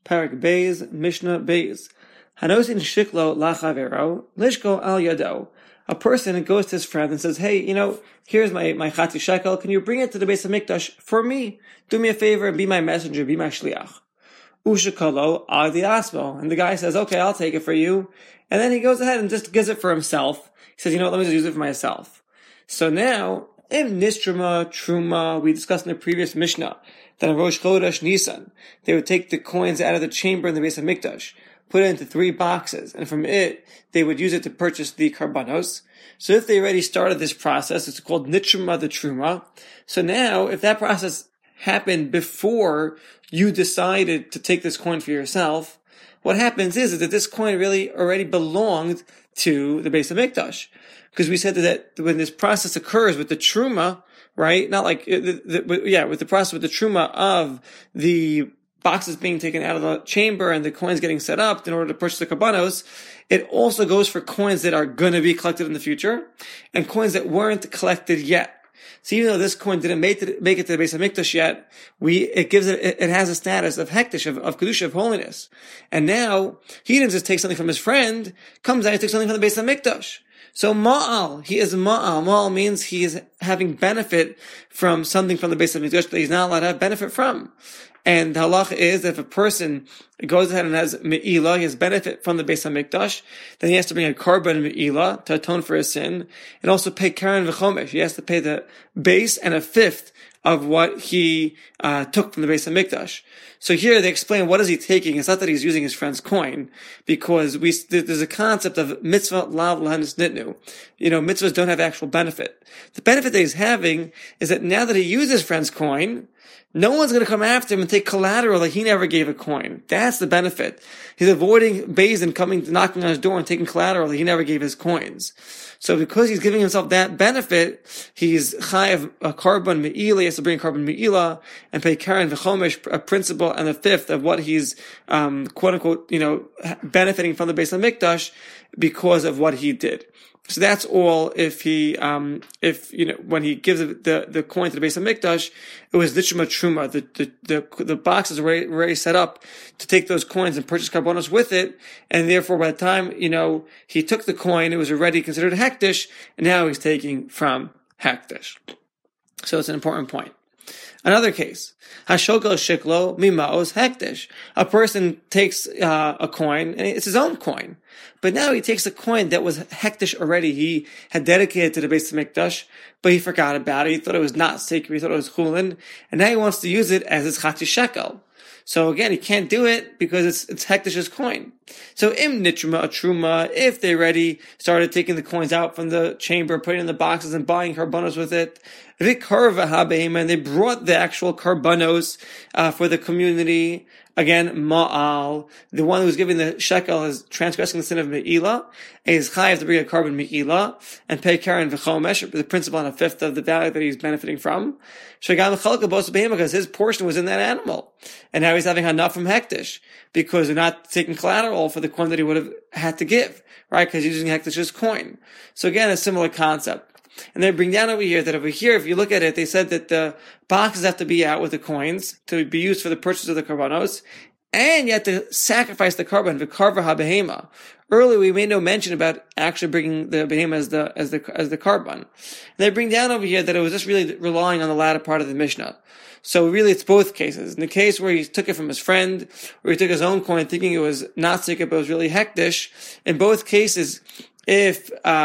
Parak Beis, Mishnah Beis. Hanosin shiklo lachavero, lishko al yado. A person goes to his friend and says, hey, here's my chatzi shekel. Can you bring it to the Beis HaMikdash for me? Do me a favor and be my messenger, be my shliach. Ushakalo adi asmo. And the guy says, okay, I'll take it for you. And then he goes ahead and just gives it for himself. He says, let me just use it for myself. So now, in Nistruma, Truma, we discussed in the previous Mishnah that on Rosh Chodesh Nisan, they would take the coins out of the chamber in the Beis HaMikdash, put it into 3 boxes, and from it, they would use it to purchase the karbanos. So if they already started this process, it's called Nitruma the Truma. So now, if that process happened before you decided to take this coin for yourself, what happens is that this coin really already belonged to the Beis HaMikdash. Because we said that when this process occurs with the Truma, right? Not like, with the process with the Truma of the boxes being taken out of the chamber and the coins getting set up in order to purchase the karbanos, it also goes for coins that are going to be collected in the future and coins that weren't collected yet. So even though this coin didn't make it to the Beis HaMikdash yet, it has a status of hektish, of kedusha, of holiness. And now, he didn't just take something from his friend, comes out and takes something from the Beis HaMikdash. So ma'al, he is ma'al. Ma'al means he is having benefit from something from the Beis HaMikdash that he's not allowed to have benefit from. And the halacha is that if a person goes ahead and has me'ilah, he has benefit from the Beis HaMikdash, then he has to bring a korban me'ilah to atone for his sin, and also pay karen v'chomesh. He has to pay the base and a fifth of what he took from the Beis HaMikdash. So here they explain what is he taking. It's not that he's using his friend's coin, because there's a concept of mitzvah lav lahanis nitnu. Mitzvahs don't have actual benefit. The benefit that he's having is that now that he used his friend's coin, no one's going to come after him and take collateral that he never gave a coin. That's the benefit. He's avoiding Beis and knocking on his door and taking collateral that he never gave his coins. So because he's giving himself that benefit, he's chayav a korban me'ilah, he has to bring a korban me'ilah and pay karen v'chomesh, a principal, and a fifth of what he's, quote unquote, benefiting from the Beis HaMikdash because of what he did. So that's all if when he gives the coin to the Beis HaMikdash, it was Nitruma Truma. The boxes were already set up to take those coins and purchase karbonos with it, and therefore by the time, he took the coin, it was already considered hektish, and now he's taking from hektish. So it's an important point. Another case, Hashogel Shiklo Mimaos Hektish. A person takes a coin, and it's his own coin, but now he takes a coin that was hektish already. He had dedicated to the Beis HaMikdash, but he forgot about it. He thought it was not sacred. He thought it was chulin, and now he wants to use it as his chatzi shekel. So again, he can't do it because it's hektish's coin. So im nitruma truma, if they already started taking the coins out from the chamber, putting it in the boxes and buying karbanos with it, and they brought the actual karbanos for the community. Again, ma'al, the one who's giving the shekel is transgressing the sin of me'ilah, and is chayav to bring a korban me'ilah and pay karen v'chomesh, the principal, on a fifth of the value that he's benefiting from. Because his portion was in that animal, and now he's having enough from hektish because they're not taking collateral for the coin that he would have had to give, right? Because he's using hektish's coin. So again, a similar concept. And they bring down over here that over here, if you look at it, they said that the boxes have to be out with the coins to be used for the purchase of the karbanos, and you have to sacrifice the karban, the karva ha-behema. Earlier we made no mention about actually bringing the behema as the karban. And they bring down over here that it was just really relying on the latter part of the Mishnah. So really it's both cases. In the case where he took it from his friend, or he took his own coin thinking it was not sacred but it was really hektish, in both cases, if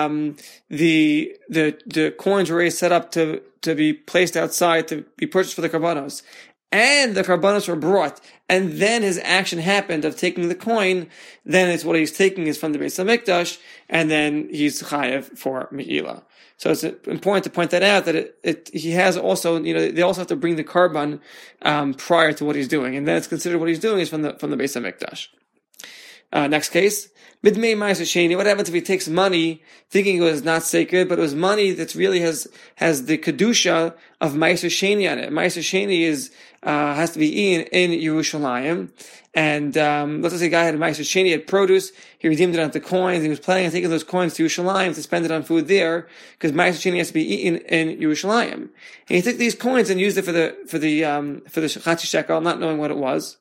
the coins were already set up to be placed outside to be purchased for the karbanos, and the karbanos were brought, and then his action happened of taking the coin, then it's what he's taking is from the Beis HaMikdash, and then he's chayav for me'ilah. So it's important to point that out, that he has also, they also have to bring the karban prior to what he's doing, and then it's considered what he's doing is from the Beis HaMikdash. Next case. Midmei Ma'aser Sheni. What happens if he takes money thinking it was not sacred, but it was money that really has the kedusha of Ma'aser Sheni on it? Ma'aser Sheni has to be eaten in Yerushalayim. And let's say a guy had a Ma'aser Sheni, had produce, he redeemed it onto coins, he was planning on taking those coins to Yerushalayim to spend it on food there, because Ma'aser Sheni has to be eaten in Yerushalayim. And he took these coins and used it for the chatzi shekel, not knowing what it was.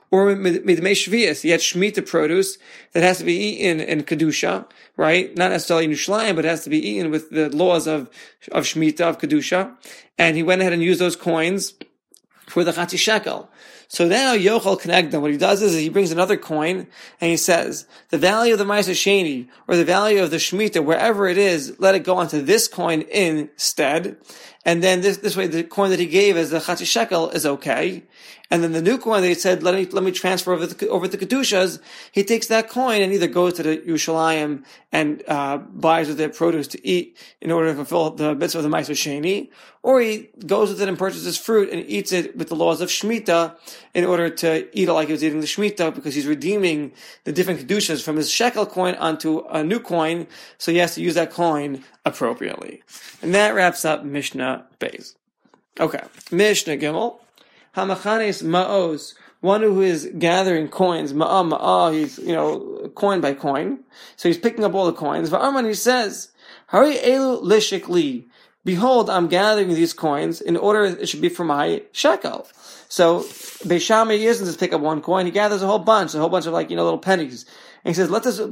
Or midmei shvius, you had shemitah produce that has to be eaten in kedusha, right? Not necessarily in Yerushalayim, but it has to be eaten with the laws of shemitah, of kedusha. And he went ahead and used those coins for the chatzi shekel. So now Yochel Kenegdam, what he does is he brings another coin and he says, the value of the Ma'aser Sheni, or the value of the Shemitah, wherever it is, let it go onto this coin instead. And then this way, the coin that he gave as the Chatzi Shekel is okay. And then the new coin that he said, let me transfer over the Kedushas, he takes that coin and either goes to the Yerushalayim and buys with their produce to eat in order to fulfill the mitzvah of the Ma'aser Sheni, or he goes with it and purchases fruit and eats it with the laws of Shemitah in order to eat it like he was eating the Shemitah, because he's redeeming the different Kedushas from his shekel coin onto a new coin, so he has to use that coin appropriately. And that wraps up Mishnah Beis. Okay, Mishnah Gimel. Hamachanes ma'os, one who is gathering coins, ma'ah, he's, coin by coin. So he's picking up all the coins. Va'arman, he says, Hari elu lishikli. Behold, I'm gathering these coins in order it should be for my shekel. So Beis Shammai doesn't just pick up one coin, he gathers a whole bunch of little pennies. And he says, let this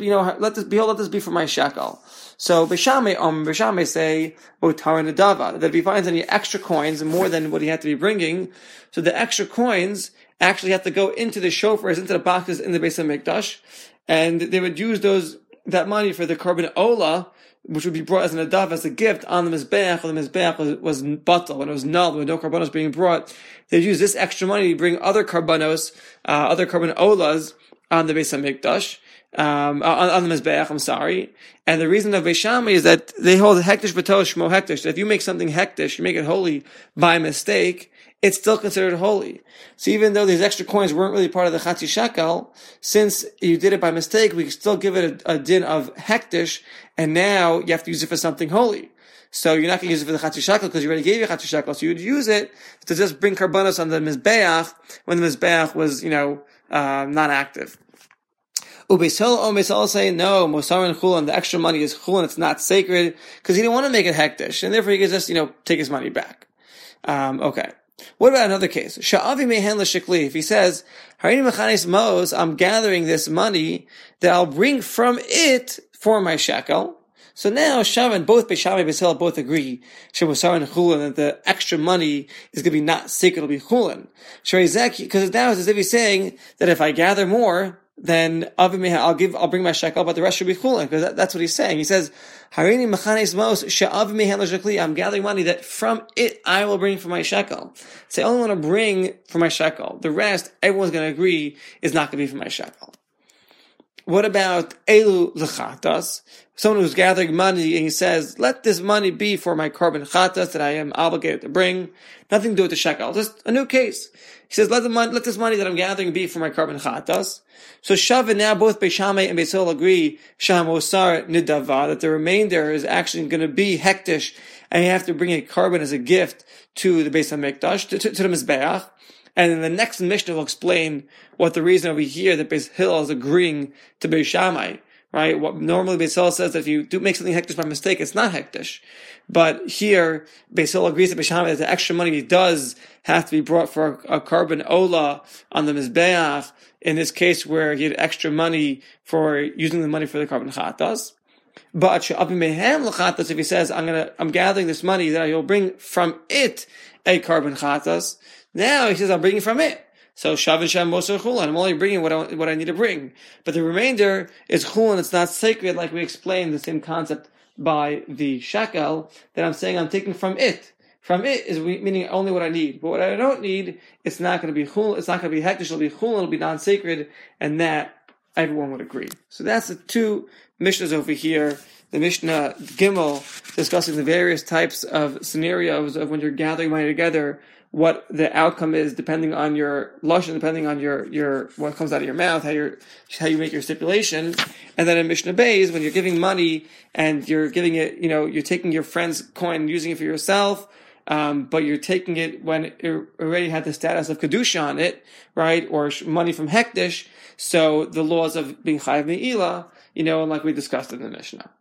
be for my shekel. So Beis Shammai say, Otar Nadava, that if he finds any extra coins, more than what he had to be bringing, so the extra coins actually have to go into the shofars, into the boxes in the Beis HaMikdash, and they would use that money for the Korban Olah, which would be brought as an adav, as a gift on the Mizbeach, when the Mizbeach was batal, when it was null, when no karbanos being brought. They'd use this extra money to bring other karbanos, other Korban Olahs on the Beis HaMikdash, on the Mizbeach, And the reason of Beis Shammai is that they hold hektish b'toh shmo hektish. If you make something hektish, you make it holy by mistake, it's still considered holy. So even though these extra coins weren't really part of the chatzi shekel, since you did it by mistake, we can still give it a din of hektish, and now you have to use it for something holy. So you're not going to use it for the chatzi shekel because you already gave you chatzi shekel. So you would use it to just bring karbanos on the mizbeach when the mizbeach was, not active. Beis Hillel say no, Mosar and Chulin, the extra money is Chulin, it's not sacred, because he didn't want to make it hektish, and therefore he could just, take his money back. Okay. What about another case? Sha'avi mehen l'shikli. If he says, Harini mechanis mos, I'm gathering this money that I'll bring from it for my shekel. So now Shavan, both Beis Shammai and Beis Hillel both agree, Shemosar and Chulin, that the extra money is going to be not sacred, it'll be Chulin. Because now it's as if he's saying that if I gather more, then I'll bring my shekel, but the rest should be chulin, because that's what he's saying. He says, Harini mechanes mos she'av mehen l'shekli. I'm gathering money that from it I will bring for my shekel. So I only want to bring for my shekel. The rest, everyone's going to agree, is not going to be for my shekel. What about elu l'chatas? Someone who's gathering money and he says, let this money be for my korban chatas that I am obligated to bring. Nothing to do with the shekel. Just a new case. He says, let this money that I'm gathering be for my korban chatas. So Shavin, now both Beis Shammai and Beis Hillel agree, Shamosar nidava, that the remainder is actually going to be hektish, and you have to bring a korban as a gift to the Beis HaMikdash, to the Mizbeach. And in the next Mishnah will explain what the reason over here that Beis Hillel is agreeing to Beis Shammai, right? What normally Beis Hillel says that if you do make something hektish by mistake, it's not hektish. But here, Beis Hillel agrees to Beis Shammai that the extra money does have to be brought for a korban olah on the Mizbeach, in this case where he had extra money for using the money for the korban chatas. But she'avi mehen l'chatas, if he says, I'm gathering this money that I will bring from it a korban chatas, now he says, I'm bringing from it. So Shavin Shem Mosar Chulin, I'm only bringing what I need to bring. But the remainder is Chulin, it's not sacred, like we explained the same concept by the shekel, that I'm saying I'm taking from it. From it is meaning only what I need. But what I don't need, it's not going to be chul, it's not going to be hektish, it'll be chul, it'll be non-sacred, and that everyone would agree. So that's the two Mishnahs over here. The Mishnah Gimel discussing the various types of scenarios of when you're gathering money together, what the outcome is depending on your lashon, depending on your what comes out of your mouth, how you make your stipulation. And then in Mishnah Beis, when you're giving money and you're giving it, you're taking your friend's coin and using it for yourself, but you're taking it when it already had the status of kedusha on it, right? Or money from hektish. So the laws of being chayav me'ilah, and like we discussed in the Mishnah.